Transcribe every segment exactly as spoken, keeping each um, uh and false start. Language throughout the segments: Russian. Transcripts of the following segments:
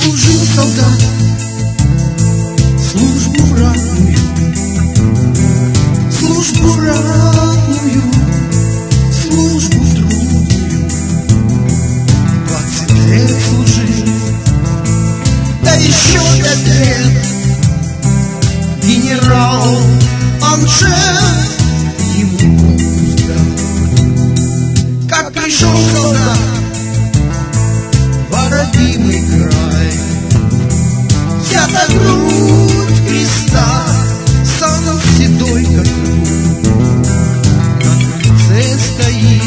Служил солдат службу ратную, службу ратную, службу трудную. Двадцать лет служил, да еще пять лет. Генерал Аншеф ему конкурс дал. Как пришел солдат в родимый край, взята грудь креста, сам седой как лук. На крыльце стоит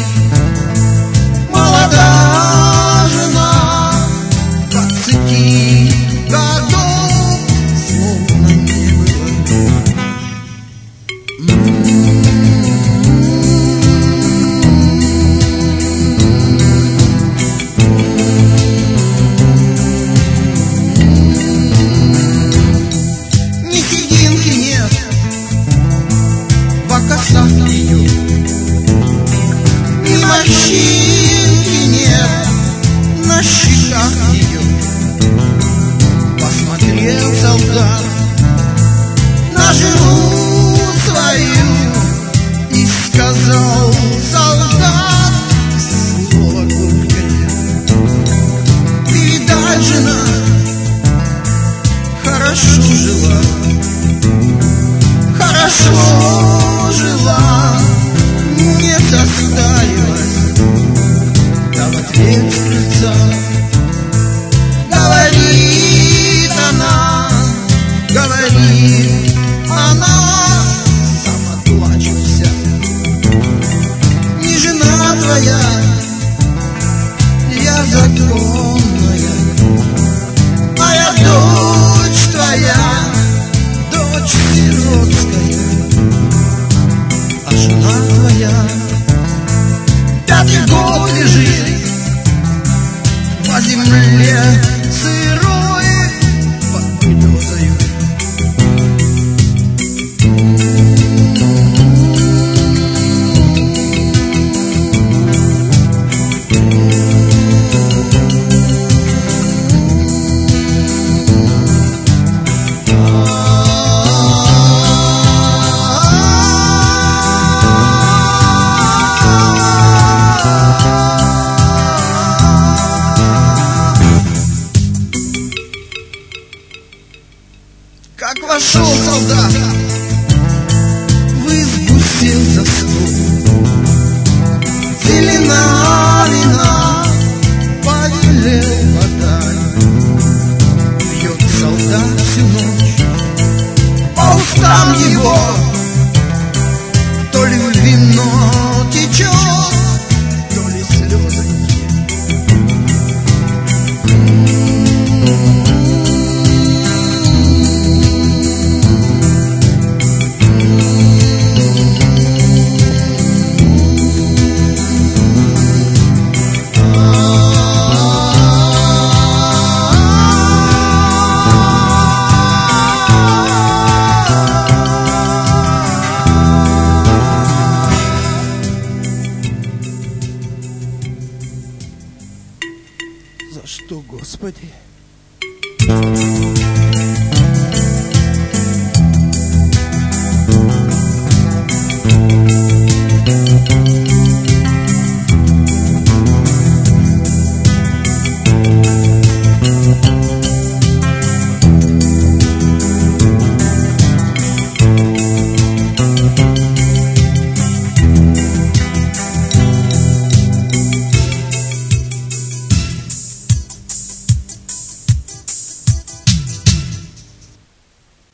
молодая жена двадцати годов, словно не было. Ни сединки нет в окосах ее, ни морщинки нет на щеках ее. Посмотрел солдат на жену свою и сказал солдат слово горькое: передай, жена, хорошо жила, хорошо жила, не состарилась. Да в ответ с крыльца говорит она, говорит она, сама плачет вся: не жена твоя, я законная, а я дочь твоя, дочь сиротская. А жена твоя пятый год лежит во земле сырой под березою. Как вошел солдат в избу, сел за стол, зелена вина повелел подать. Пьет солдат всю ночь, по устам его то ли вино течет, то ли слезы. За что, Господи?